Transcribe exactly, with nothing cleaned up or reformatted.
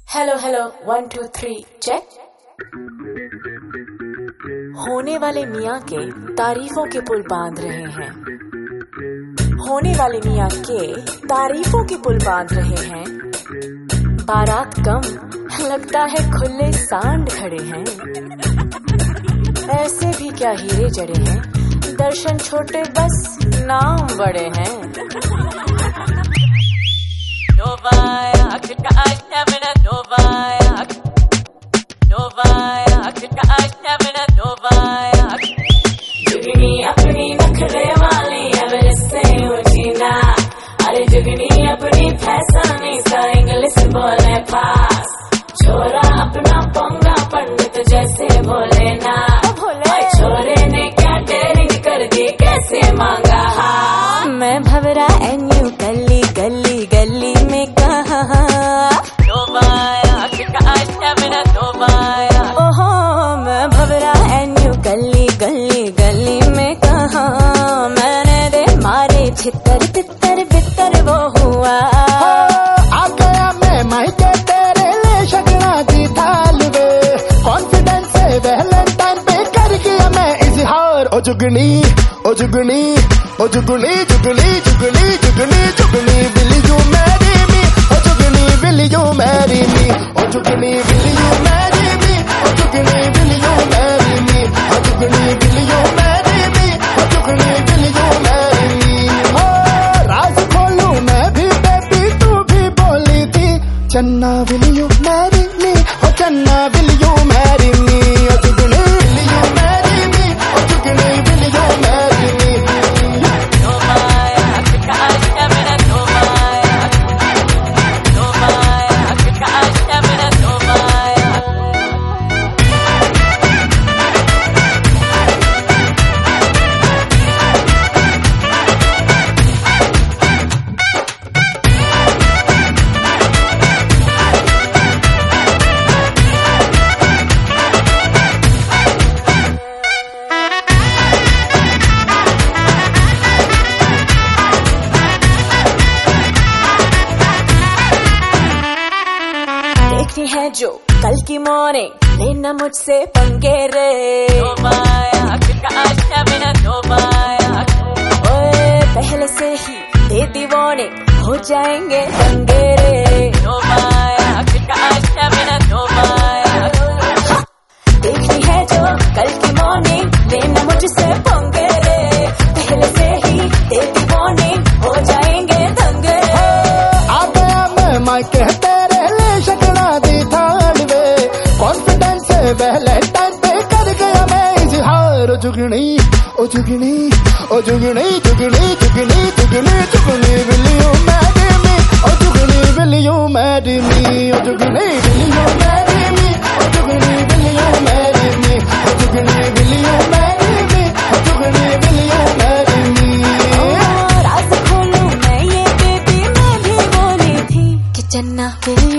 Hello hello one two three check. होने वाले मियाँ के तारीफों के पुल बांध रहे हैं। होने वाले मियाँ के तारीफों के पुल बांध रहे हैं। बारात कम लगता है खुले सांड खड़े हैं। ऐसे भी क्या हीरे जड़े हैं, दर्शन छोटे बस नाम बड़े हैं। Novaya, kika ashtamina Novaya, Novaya, kika ashtamina Novaya. जुगनी अपनी नखरे वाली एवरेस्ट से ऊंची ना, अरे जुगनी अपनी फैसानी सा इंग्लिश बोले पास। छोरा अपना पंगा पंडित जैसे बोले ना, और छोरे ने क्या डेरिंग कर दी कैसे मांगा हाँ। मैं भवरा एन यू गली गली गली में कहा ओहो, मैं भवरा एन यू गली गली गली में कहा। मैंने दे मारे छितर तितर बितर वो हुआ। आ गया मैं मायके तेरे ले शगना की थाल वे, कॉन्फिडेंस से वैलेंटाइन पे कर गया मैं इजहार। ओ जुगनी ओ जुगनी ओ Jugni Jugni Jugni Jugni Jugni will you marry me, ओ Jugni will you marry me, ओ Jugni will you marry me, ओ Jugni will you marry me, ओ Jugni will you marry me, ओ Jugni will you marry me. ओ राज खोलूं मैं भी बेबी तू भी बोली थी, चन्ना विल यू मैरी मी, ओ चन्ना विल यू मैरी मी, ओ Jugni will you marry me, ओ Jugni will you marry me. देखती है जो कल की मॉर्निंग, लेना मुझसे पंगे रे। ओए पहले से ही दे दी वार्निंग, हो जाएंगे दंगे रे। देखती है जो कल की मॉर्निंग, लेना मुझसे पंगे रे। पहले से ही दे दी वार्निंग, हो जाएंगे दंगे रे। आ गया मैं मायके तेरे ले शगना दी थाल वे, कॉन्फिडेंस से वैलेंटाइन पे कर गया मैं इजहार। ओ जुगनी ओ जुगनी ओ Jugni Jugni Jugni Jugni Jugni will you marry me, ओ Jugni will you marry me, ओ Jugni will you marry me, ओ Jugni will you marry me, ओ Jugni will you marry me, ओ Jugni will you marry me. राज खोलूं मैं ये बेबी मैं भी बोली थी कि चन्ना विल